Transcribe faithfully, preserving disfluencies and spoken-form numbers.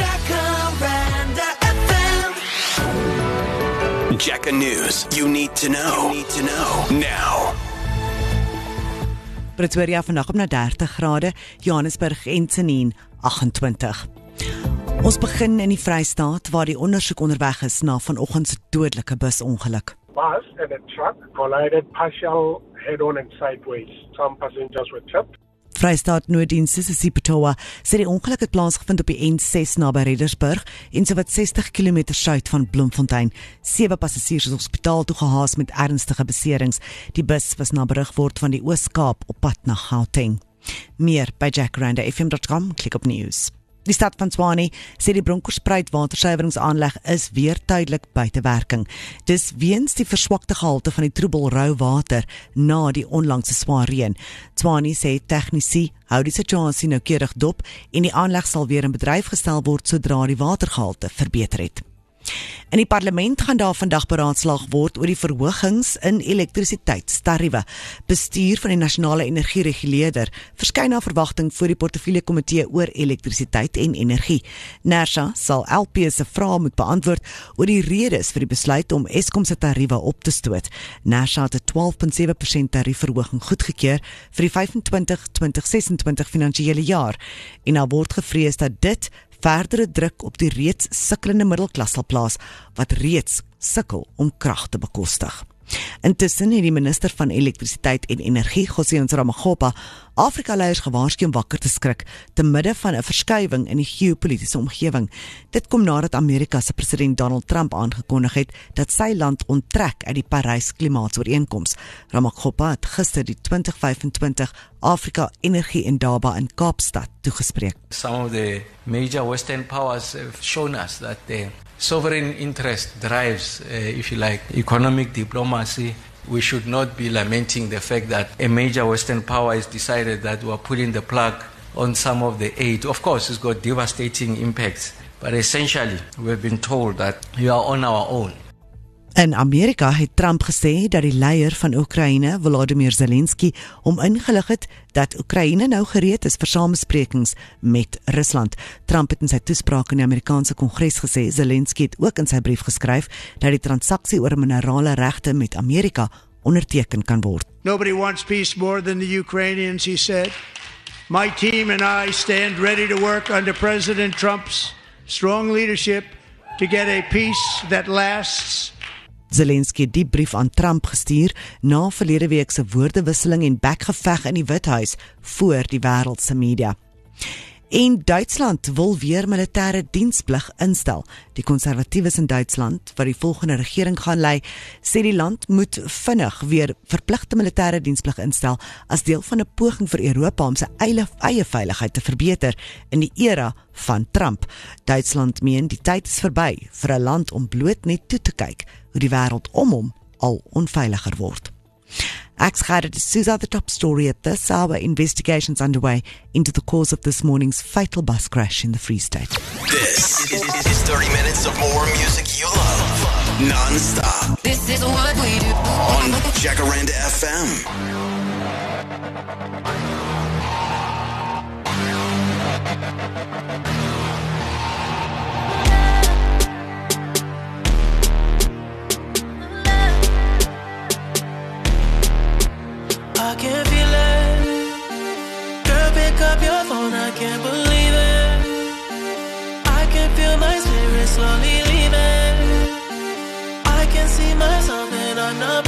Jacaranda F M. Jaca News. You need to know. You need to know now. Pretoria vandag op na dertig grade, Johannesburg en Tsenin agt-en-twintig. Ons begin in die Vrystaat waar die ondersoek onderweg is na vanoggend se dodelike busongeluk. Bus and a truck collided partial head-on and sideways. Some passengers were trapped. Vrystaat Noorddienste se Sipatoa sê die ongeluk het plaasgevind op die N ses naby Reddersburg en sowat sestig kilometer suid van Bloemfontein. Sewe passasiers is hospitaal toe gehaas met ernstige beserings. Die bus was na berig word van die Oos-Kaap op pad na Gauteng. Meer by jacaranda f m dot com, klik op news. Die stad van Tshwane sê die Bronkhorstspruit watersuiweringsaanleg is weer tydelik buite werking. Dis weens die verswakte gehalte van die troebel rou water na die onlangse swaar reën. Tshwane sê tegnisi hou die situasie noukeurig dop en die aanleg sal weer in bedryf gestel word sodra die watergehalte verbeter het. In die parlement gaan daar vandag beraadslaag word oor die verhogings in elektrisiteitstariewe. Bestuur van die nasionale energiereguleerder verskyn na verwagting voor die portefeulje komitee oor elektrisiteit en energie. NERSA sal L P se vrae moet beantwoord oor die redes vir die besluit om Eskom se tariewe op te stoot. NERSA het 'n twaalf komma sewe persent tariefverhoging goedgekeur vir die vyf en twintig twintig ses en twintig finansiële jaar en daar word gevrees dat dit verdere druk op die reeds sukkelende middelklas sal plaas, wat reeds sukkel om krag te bekostig. Intussen het die minister van elektrisiteit en energie, José Ramaphosa, Afrika-leiers gewaarsku om wakker te skrik te midde van 'n verskuiwing in die geopolitiese omgewing. Dit kom nadat Amerika se president Donald Trump aangekondig het dat sy land onttrek uit die Parys klimaatsooreenkoms. Ramaphosa het gister die twintig vyf en twintig Afrika Energie Indaba in Kaapstad toegespreek. Some of the major Western powers have shown us that the sovereign interest drives, uh, if you like, economic diplomacy. We should not be lamenting the fact that a major Western power has decided that we are pulling the plug on some of the aid. Of course, it's got devastating impacts, but essentially, we've been told that we are on our own. In Amerika het Trump gesê dat die leier van Oekraïne, Volodymyr Zelensky, hom ingelig het dat Oekraïne nou gereed is vir samesprekings met Rusland. Trump het in sy toespraak in die Amerikaanse Kongres gesê, Zelensky het ook in sy brief geskryf dat die transaksie oor minerale regte met Amerika onderteken kan word. Nobody wants peace more than the Ukrainians, he said. My team and I stand ready to work under President Trump's strong leadership to get a peace that lasts. Zelensky het die brief aan Trump gestuur na verlede week se woordewisseling en bekgeveg in die Withuis voor die wêreld se media. En Duitsland wil weer militêre diensplig instel. Die konservatiewes in Duitsland, wat die volgende regering gaan lei, sê die land moet vinnig weer verpligte militêre diensplig instel as deel van 'n poging vir Europa om sy eie, eie veiligheid te verbeter in die era van Trump. Duitsland meen die tyd is verby vir 'n land om bloot net toe te kyk hoe die wêreld om hom al onveiliger word. Ex-Gade to Susa, the top story at this hour. Investigations underway into the cause of this morning's fatal bus crash in the Free State. This is, is thirty minutes of more music you love, non-stop. This is what we do on Jacaranda F M. I can feel it. Girl, pick up your phone, I can't believe it. I can feel my spirit slowly leaving. I can see myself and I'm not